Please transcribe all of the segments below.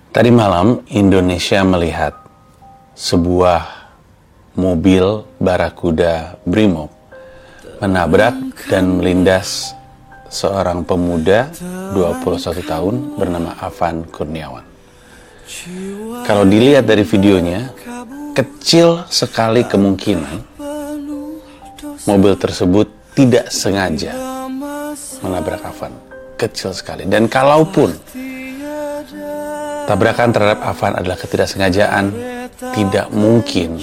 Tadi malam Indonesia melihat sebuah mobil Barakuda Brimob menabrak dan melindas seorang pemuda 21 tahun bernama Afan Kurniawan. Kalau dilihat dari videonya, kecil sekali kemungkinan mobil tersebut tidak sengaja menabrak Afan. Kecil sekali. Dan kalaupun tabrakan terhadap Afan adalah ketidaksengajaan, tidak mungkin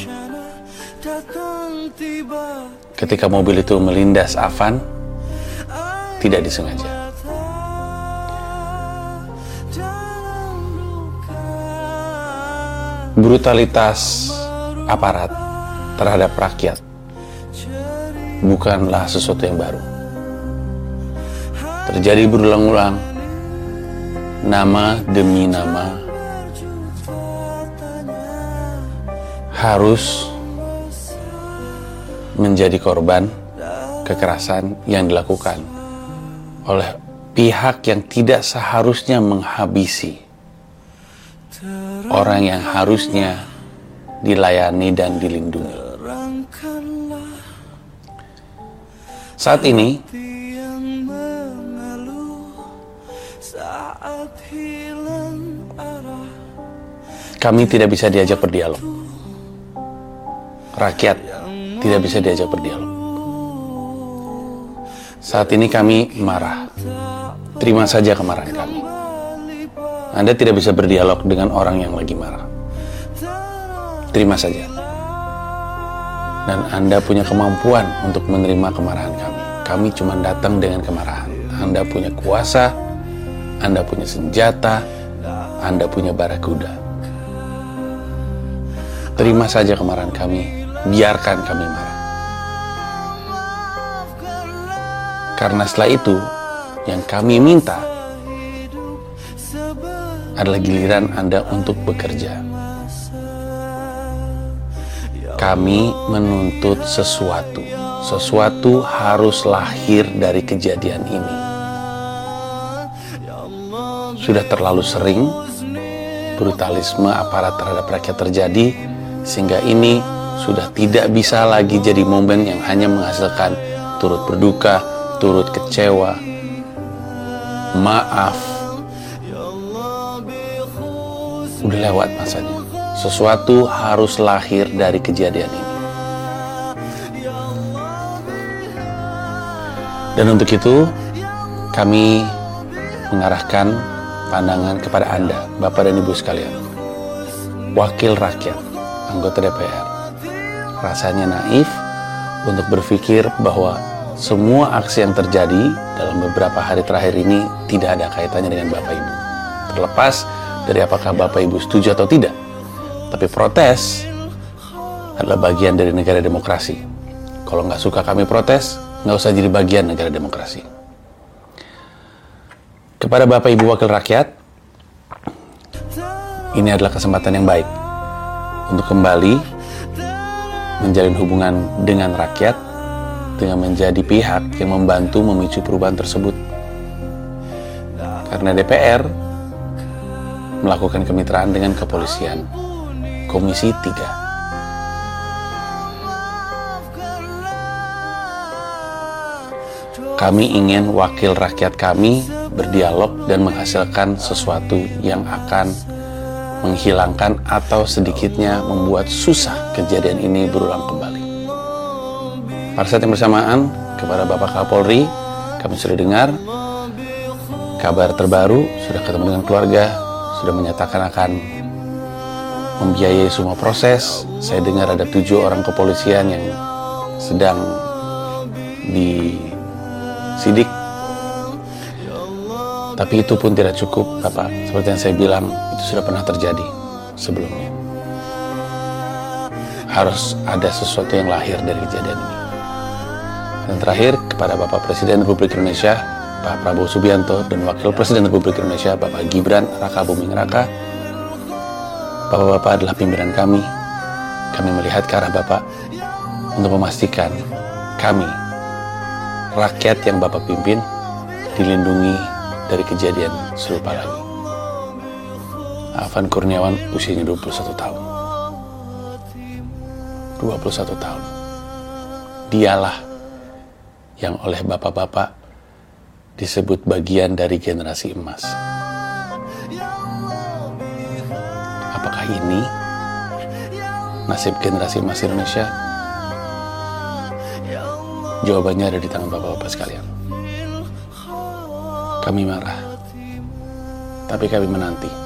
ketika mobil itu melindas Afan tidak disengaja. Brutalitas aparat terhadap rakyat bukanlah sesuatu yang baru. Terjadi berulang-ulang, nama demi nama harus menjadi korban kekerasan yang dilakukan oleh pihak yang tidak seharusnya menghabisi orang yang harusnya dilayani dan dilindungi. Saat ini kami tidak bisa diajak berdialog. Rakyat tidak bisa diajak berdialog. Saat ini kami marah. Terima saja kemarahan kami. Anda tidak bisa berdialog dengan orang yang lagi marah. Terima saja. Dan Anda punya kemampuan untuk menerima kemarahan kami. Kami cuma datang dengan kemarahan. Anda punya kuasa, Anda punya senjata, Anda punya barakuda. Terima saja kemarahan kami, biarkan kami marah. Karena setelah itu, yang kami minta adalah giliran Anda untuk bekerja. Kami menuntut sesuatu. Sesuatu harus lahir dari kejadian ini. Sudah terlalu sering brutalisme aparat terhadap rakyat terjadi, sehingga ini sudah tidak bisa lagi jadi momen yang hanya menghasilkan turut berduka, turut kecewa, maaf. Udah lewat masanya. Sesuatu harus lahir dari kejadian ini. Dan untuk itu, kami mengarahkan pandangan kepada Anda, Bapak dan Ibu sekalian, wakil rakyat, anggota DPR. Rasanya naif untuk berpikir bahwa semua aksi yang terjadi dalam beberapa hari terakhir ini tidak ada kaitannya dengan Bapak Ibu. Terlepas dari apakah Bapak Ibu setuju atau tidak. Tapi protes adalah bagian dari negara demokrasi. Kalau nggak suka kami protes, nggak usah jadi bagian negara demokrasi. Kepada Bapak Ibu Wakil Rakyat, ini adalah kesempatan yang baik untuk kembali menjalin hubungan dengan rakyat dengan menjadi pihak yang membantu memicu perubahan tersebut. Karena DPR melakukan kemitraan dengan kepolisian, Komisi 3. Kami ingin wakil rakyat kami berdialog dan menghasilkan sesuatu yang akan menghilangkan atau sedikitnya membuat susah kejadian ini berulang kembali. Pada saat yang bersamaan, kepada Bapak Kapolri, kami sudah dengar kabar terbaru, sudah ketemu dengan keluarga, sudah menyatakan akan membiayai semua proses. Saya dengar ada 7 orang kepolisian yang sedang disidik. Tapi itu pun tidak cukup, Bapak. Seperti yang saya bilang, itu sudah pernah terjadi sebelumnya. Harus ada sesuatu yang lahir dari kejadian ini. Dan terakhir, kepada Bapak Presiden Republik Indonesia, Pak Prabowo Subianto, dan Wakil Presiden Republik Indonesia, Bapak Gibran Raka Buming Raka. Bapak-bapak adalah pimpinan kami. Kami melihat ke arah Bapak untuk memastikan kami, rakyat yang Bapak pimpin, dilindungi dari kejadian serupa lagi. Afan Kurniawan usianya 21 tahun. 21 tahun. Dialah yang oleh bapak-bapak disebut bagian dari generasi emas. Apakah ini nasib generasi emas Indonesia? Jawabannya ada di tangan bapak-bapak sekalian. Kami marah, tapi kami menanti